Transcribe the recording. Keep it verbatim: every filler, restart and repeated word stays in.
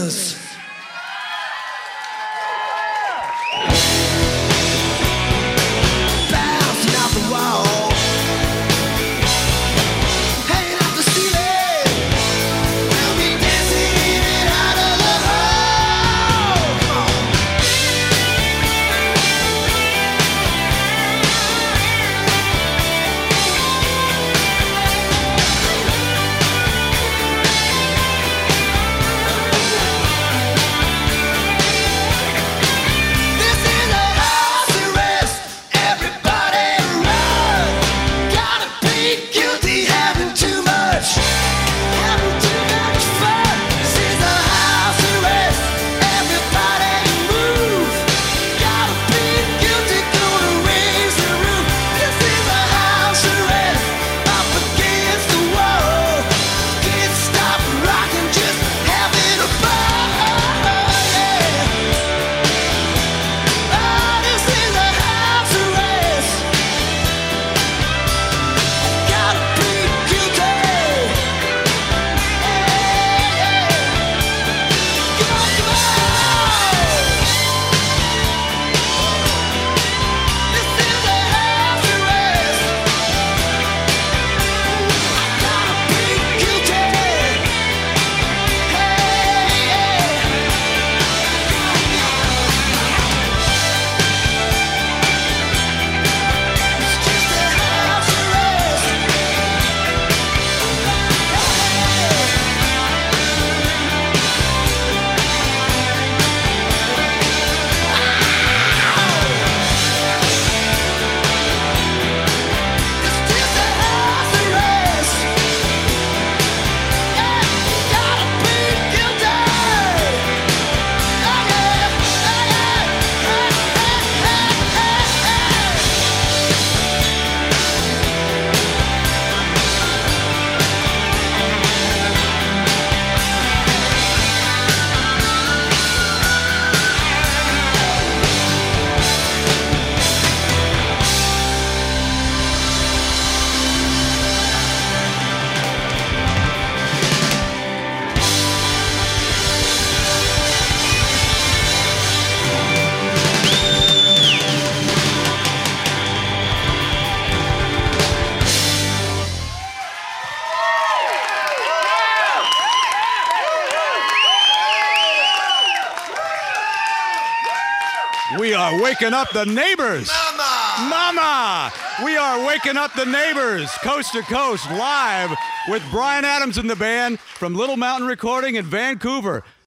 Neighbors. Bouncing off the wall, hanging off the ceiling. We'll be dancing in and out of the hole. Come on. This is a house arrest. Everybody run. Gotta plead guilty, having too much, having too much fun. This is a house arrest. Everybody move. Gotta plead guilty, gonna raise the roof. This is a house arrest. Up against the wall. Can't stop rocking, just having a ball. Yeah. Oh, this is a house arrest. Gotta plead guilty. Yeah, yeah. Come on, come on. This is a house arrest. Gotta plead guilty. Hey, yeah. It's just a house arrest. It's just a house arrest. Yeah, gotta plead guilty. Oh yeah, oh yeah. Hey, hey, hey, hey, hey. We are waking up the neighbors. Mama! Mama! We are waking up the neighbors, coast to coast, live with Bryan Adams and the band from Little Mountain Recording in Vancouver.